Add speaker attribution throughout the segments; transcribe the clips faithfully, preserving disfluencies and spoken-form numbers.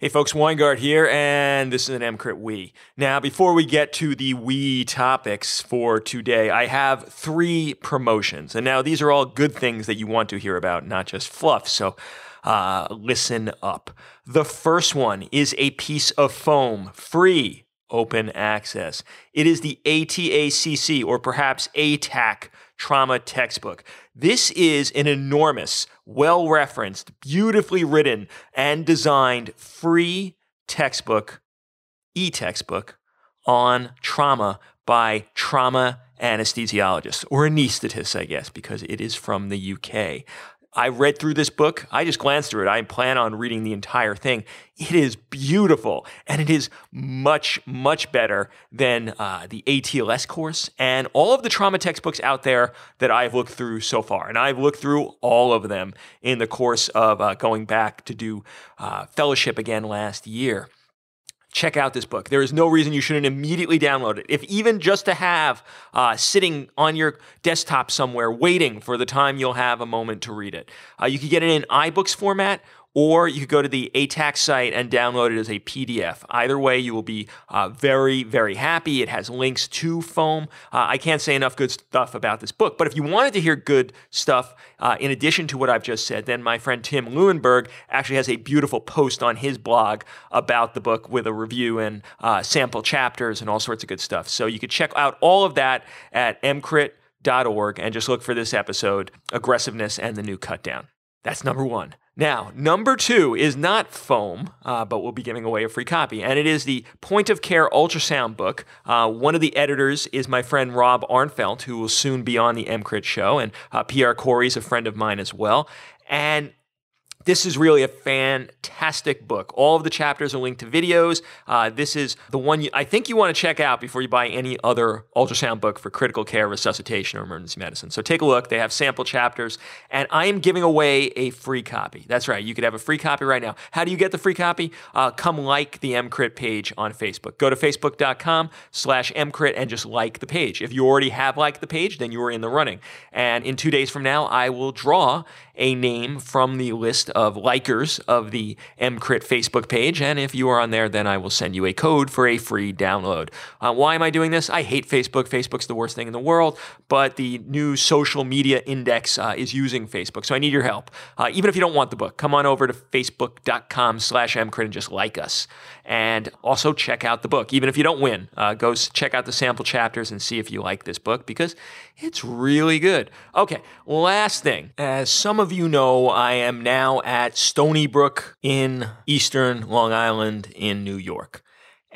Speaker 1: Hey folks, Weingart here, and this is an EmCrit We. Now, before we get to the we topics for today, I have three promotions. And now these are all good things that you want to hear about, not just fluff, so uh, listen up. The first one is a piece of foam, free, open access. It is the A T A C C, or perhaps A T A C, trauma textbook. This is an enormous, well-referenced, beautifully written, and designed free textbook, e-textbook, on trauma by trauma anesthesiologists, or anesthetists, I guess, because it is from the U K. I read through this book. I just glanced through it. I plan on reading the entire thing. It is beautiful, and it is much, much better than uh, the A T L S course and all of the trauma textbooks out there that I've looked through so far. And I've looked through all of them in the course of uh, going back to do uh, fellowship again last year. Check out this book. There is no reason you shouldn't immediately download it. If even just to have uh, sitting on your desktop somewhere waiting for the time you'll have a moment to read it. Uh, you could get it in iBooks format, or you could go to the A T A C site and download it as a P D F. Either way, you will be uh, very, very happy. It has links to foam. Uh, I can't say enough good stuff about this book, but if you wanted to hear good stuff uh, in addition to what I've just said, then my friend Tim Leuenberg actually has a beautiful post on his blog about the book with a review and uh, sample chapters and all sorts of good stuff. So you could check out all of that at em crit dot org and just look for this episode, Aggressiveness and the New Cut Down. That's number one. Now, number two is not foam, uh, but we'll be giving away a free copy, and it is the Point of Care Ultrasound book. Uh, one of the editors is my friend Rob Arnfelt, who will soon be on the EmCrit show, and uh, P R Corey is a friend of mine as well. And this is really a fantastic book. All of the chapters are linked to videos. Uh, this is the one you, I think you want to check out before you buy any other ultrasound book for critical care, resuscitation, or emergency medicine. So take a look. They have sample chapters, and I am giving away a free copy. That's right. You could have a free copy right now. How do you get the free copy? Uh, come like the EmCrit page on Facebook. Go to facebook.com slash EmCrit and just like the page. If you already have liked the page, then you are in the running. And in two days from now, I will draw a name from the list of likers of the EmCrit Facebook page, and if you are on there, then I will send you a code for a free download. Uh, why am I doing this? I hate Facebook. Facebook's the worst thing in the world, but the new social media index uh, is using Facebook, so I need your help. Uh, even if you don't want the book, come on over to facebook.com slash EmCrit and just like us. And also check out the book. Even if you don't win, uh, go check out the sample chapters and see if you like this book, because it's really good. Okay, last thing. As some of you know, I am now at Stony Brook in Eastern Long Island in New York.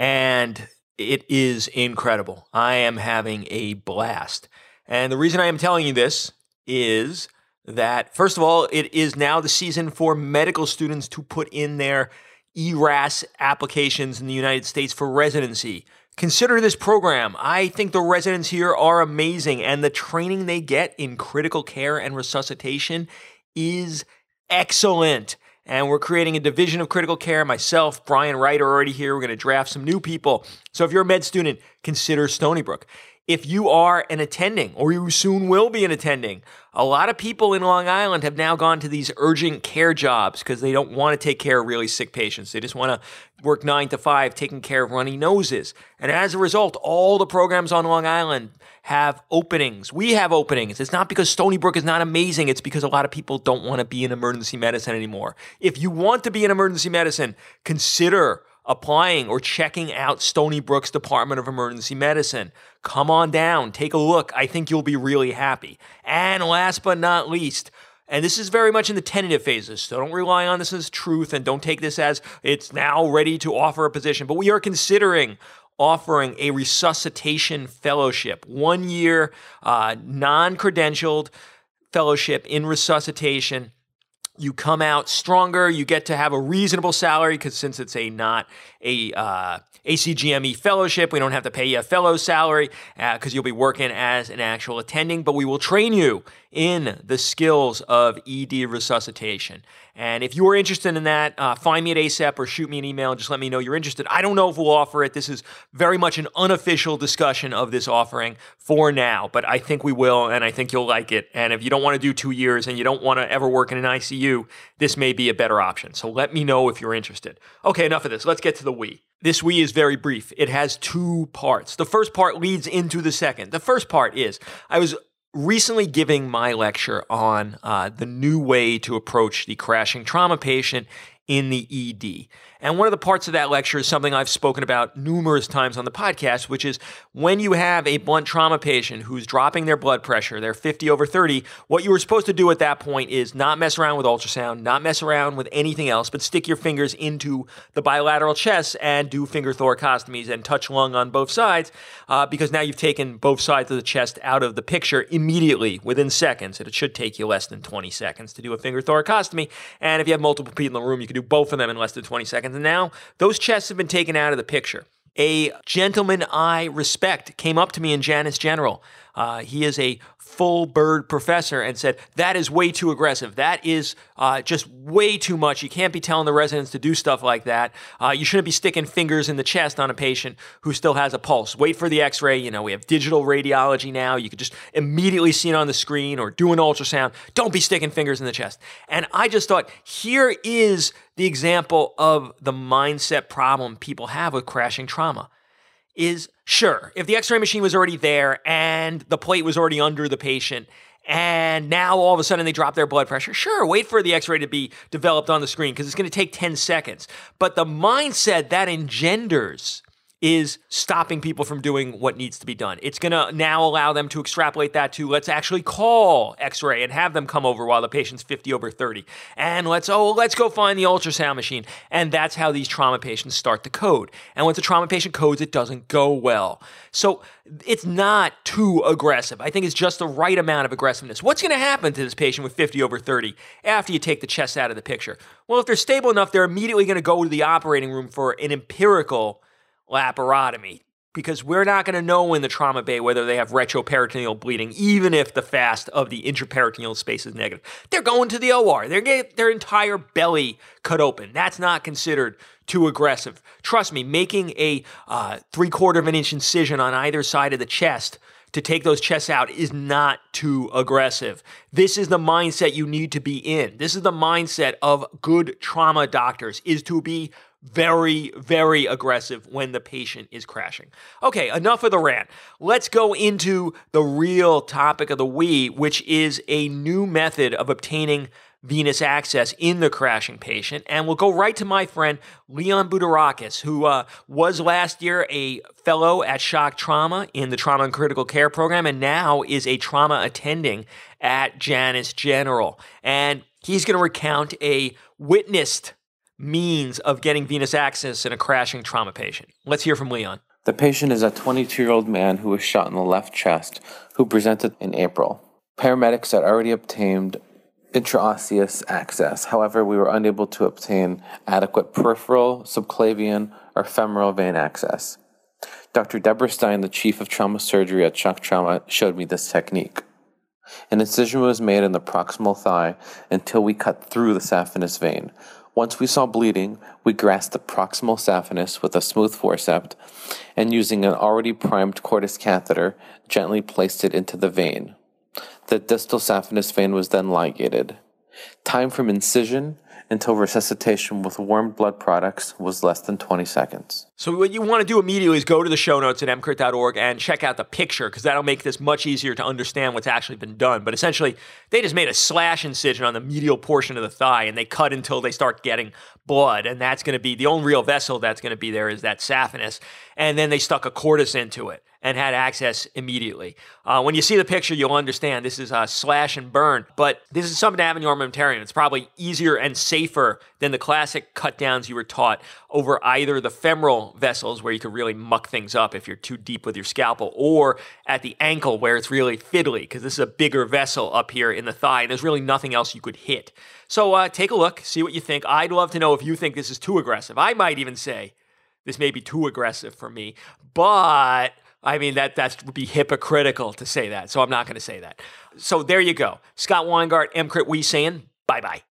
Speaker 1: And it is incredible. I am having a blast. And the reason I am telling you this is that, first of all, it is now the season for medical students to put in their E R A S applications in the United States for residency. Consider this program. I think the residents here are amazing, and the training they get in critical care and resuscitation is excellent. And we're creating a division of critical care. Myself, Brian Wright are already here. We're going to draft some new people. So if you're a med student, consider Stony Brook. If you are an attending, or you soon will be an attending, a lot of people in Long Island have now gone to these urgent care jobs because they don't want to take care of really sick patients. They just want to work nine to five taking care of runny noses. And as a result, all the programs on Long Island have openings. We have openings. It's not because Stony Brook is not amazing. It's because a lot of people don't want to be in emergency medicine anymore. If you want to be in emergency medicine, consider applying or checking out Stony Brook's Department of Emergency Medicine. Come on down, take a look. I think you'll be really happy. And last but not least, and this is very much in the tentative phases, so don't rely on this as truth and don't take this as it's now ready to offer a position, but we are considering offering a resuscitation fellowship, one year uh, non-credentialed fellowship in resuscitation. You come out stronger. You get to have a reasonable salary because since it's a not a uh, A C G M E fellowship, we don't have to pay you a fellow salary because uh, you'll be working as an actual attending, but we will train you in the skills of E D resuscitation. And if you're interested in that, uh, find me at A S A P or shoot me an email and just let me know you're interested. I don't know if we'll offer it. This is very much an unofficial discussion of this offering for now, but I think we will, and I think you'll like it. And if you don't want to do two years and you don't want to ever work in an I C U, this may be a better option. So let me know if you're interested. Okay, enough of this. Let's get to the we. This we is very brief. It has two parts. The first part leads into the second. The first part is I was recently giving my lecture on uh, the new way to approach the crashing trauma patient in the E D. And one of the parts of that lecture is something I've spoken about numerous times on the podcast, which is when you have a blunt trauma patient who's dropping their blood pressure, they're fifty over thirty, what you were supposed to do at that point is not mess around with ultrasound, not mess around with anything else, but stick your fingers into the bilateral chest and do finger thoracostomies and touch lung on both sides, uh, because now you've taken both sides of the chest out of the picture immediately within seconds. And it should take you less than twenty seconds to do a finger thoracostomy. And if you have multiple people in the room, you can do both of them in less than twenty seconds. And now those chests have been taken out of the picture. A gentleman I respect came up to me in Janus General. Uh, he is a full bird professor and said, that is way too aggressive. That is uh, just way too much. You can't be telling the residents to do stuff like that. Uh, you shouldn't be sticking fingers in the chest on a patient who still has a pulse. Wait for the x-ray. You know, we have digital radiology now. You could just immediately see it on the screen or do an ultrasound. Don't be sticking fingers in the chest. And I just thought, here is the example of the mindset problem people have with crashing trauma. Is sure, if the x-ray machine was already there and the plate was already under the patient and now all of a sudden they drop their blood pressure, sure, wait for the x-ray to be developed on the screen because it's going to take ten seconds. But the mindset that engenders is stopping people from doing what needs to be done. It's going to now allow them to extrapolate that to let's actually call x-ray and have them come over while the patient's fifty over thirty. And let's, oh, let's go find the ultrasound machine. And that's how these trauma patients start to code. And once a trauma patient codes, it doesn't go well. So it's not too aggressive. I think it's just the right amount of aggressiveness. What's going to happen to this patient with fifty over thirty after you take the chest out of the picture? Well, if they're stable enough, they're immediately going to go to the operating room for an empirical laparotomy, because we're not going to know in the trauma bay whether they have retroperitoneal bleeding, even if the fast of the intraperitoneal space is negative. They're going to the O R. They're getting their entire belly cut open. That's not considered too aggressive. Trust me, making a uh, three-quarter of an inch incision on either side of the chest to take those chests out is not too aggressive. This is the mindset you need to be in. This is the mindset of good trauma doctors, is to be very, very aggressive when the patient is crashing. Okay, enough of the rant. Let's go into the real topic of the we, which is a new method of obtaining venous access in the crashing patient. And we'll go right to my friend Leon Budarakis, who uh, was last year a fellow at Shock Trauma in the Trauma and Critical Care program and now is a trauma attending at Janus General. And he's going to recount a witnessed means of getting venous access in a crashing trauma patient. Let's hear from Leon.
Speaker 2: The patient is a twenty-two-year-old man who was shot in the left chest, who presented in April. Paramedics had already obtained intraosseous access. However, we were unable to obtain adequate peripheral, subclavian, or femoral vein access. Doctor Deborah Stein, the chief of trauma surgery at Shock Trauma, showed me this technique. An incision was made in the proximal thigh until we cut through the saphenous vein. Once we saw bleeding, we grasped the proximal saphenous with a smooth forceps and using an already primed Cordis catheter, gently placed it into the vein. The distal saphenous vein was then ligated. Time from incision until resuscitation with warm blood products was less than twenty seconds.
Speaker 1: So what you want to do immediately is go to the show notes at m crit dot org and check out the picture, because that'll make this much easier to understand what's actually been done. But essentially, they just made a slash incision on the medial portion of the thigh, and they cut until they start getting blood, and that's going to be, the only real vessel that's going to be there is that saphenous, and then they stuck a Cordis into it and had access immediately. Uh, when you see the picture, you'll understand this is a slash and burn, but this is something to have in your armamentarium. It's probably easier and safer than the classic cut downs you were taught over either the femoral vessels, where you could really muck things up if you're too deep with your scalpel, or at the ankle, where it's really fiddly, because this is a bigger vessel up here in the thigh, and there's really nothing else you could hit. So uh, take a look, see what you think. I'd love to know if you think this is too aggressive. I might even say this may be too aggressive for me, but I mean, that that would be hypocritical to say that, so I'm not going to say that. So there you go. Scott Weingart, M Crit We saying bye-bye.